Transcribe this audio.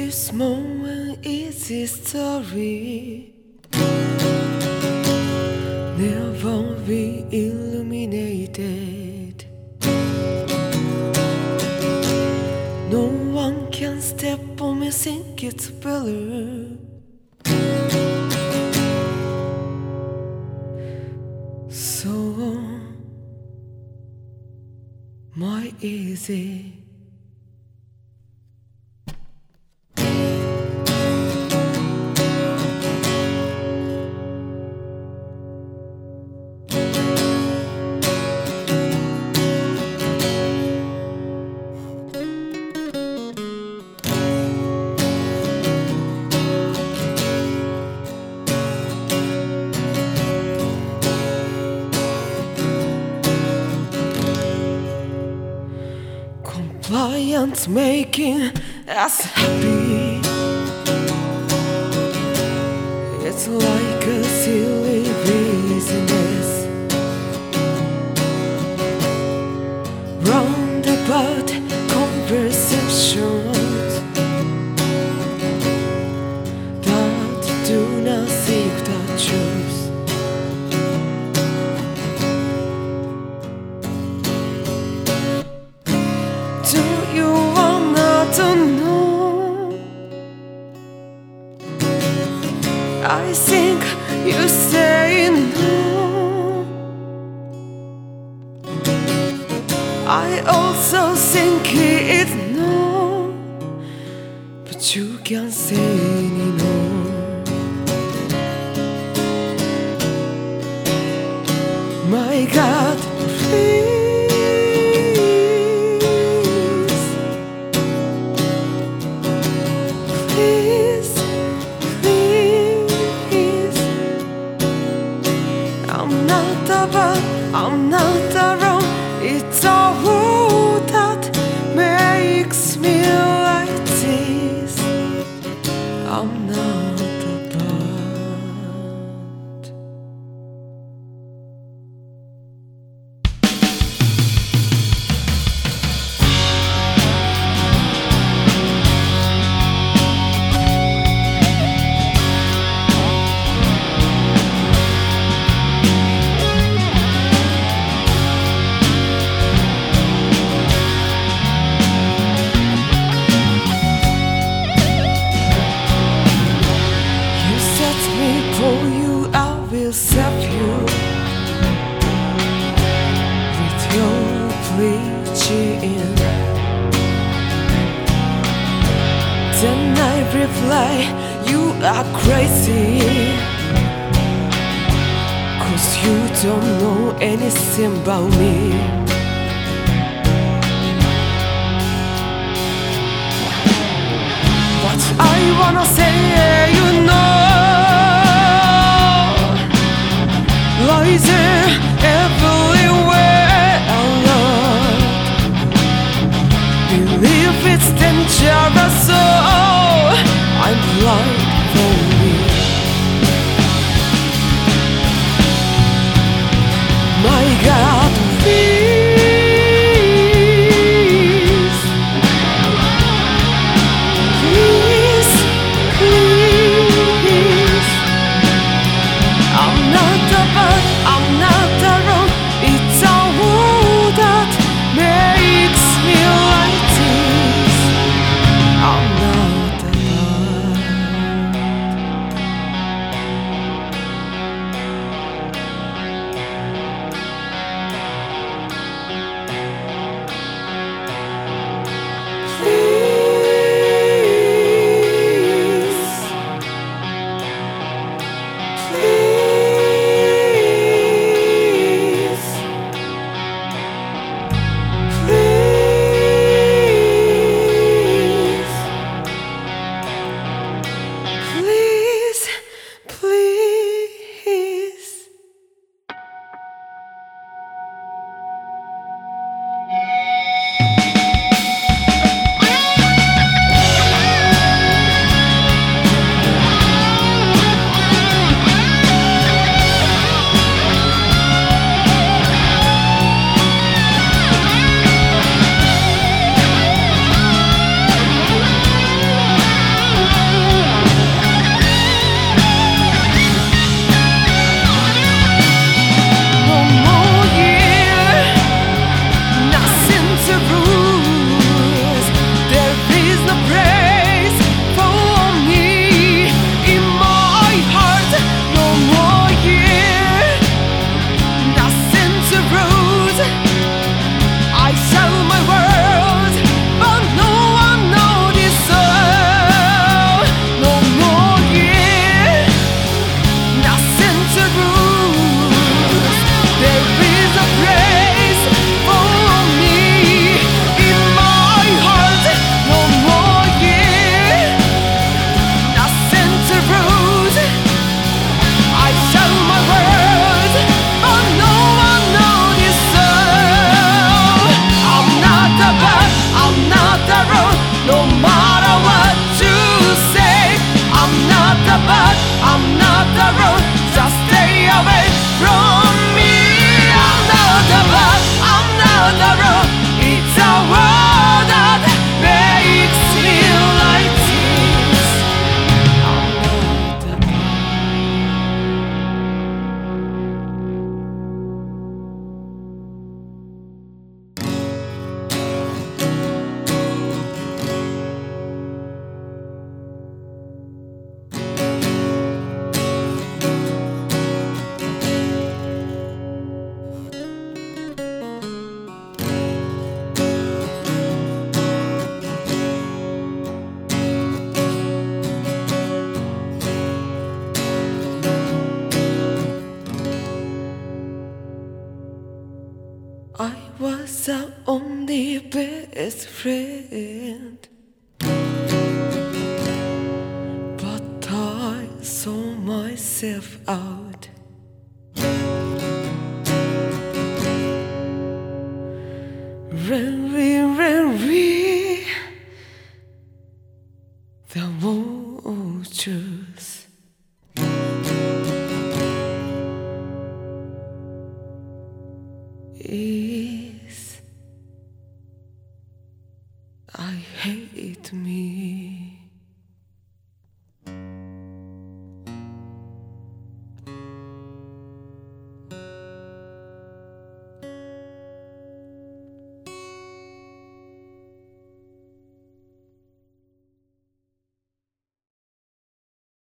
This moment is history, never be illuminated. No one can step on me, think it's better. So my easy. Compliance making us happy. It's like a silly business. Roundabout conversations that do not seek the truth. Do you wanna to know? I think you say no. I also think it's no, but you can't say no. My God, please. I'm not alone. It's all that makes me like this. I'm not about. For you, I will serve you with your preaching. Then I reply, you are crazy, 'cause you don't know anything about me. What I wanna say, you know. Lies everywhere alone. Believe it's dangerous, so I'm blind for me. My God, please, please, please. was our only best friend, but I saw myself out